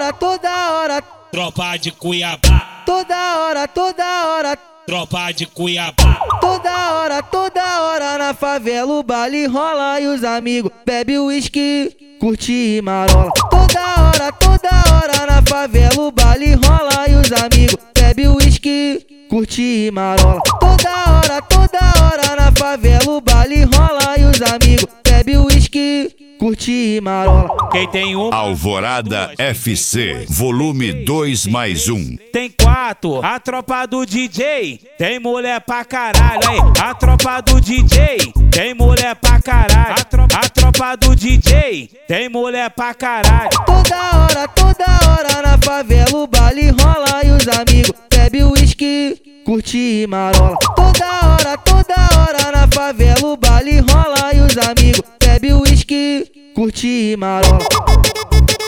hora. Tropa de Cuiabá. Toda hora. Tropa de Cuiabá. Toda hora na favela o baile rola e os amigos bebe uísque, curte e marola. Toda hora na favela o baile rola e os amigos bebe uísque, curte e marola. Toda hora na favela o baile rola e os amigos bebe uísque, curte e marola. Quem tem uma Alvorada FC, volume 2+1. tem 4, a tropa do DJ tem mulher pra caralho, aí. A tropa do DJ tem mulher pra caralho. A tropa do DJ tem mulher pra caralho. Toda hora na favela o baile rola e os amigos bebe uísque, curte e marola. Toda hora na favela o baile rola e os amigos bebe uísque, curte e marola.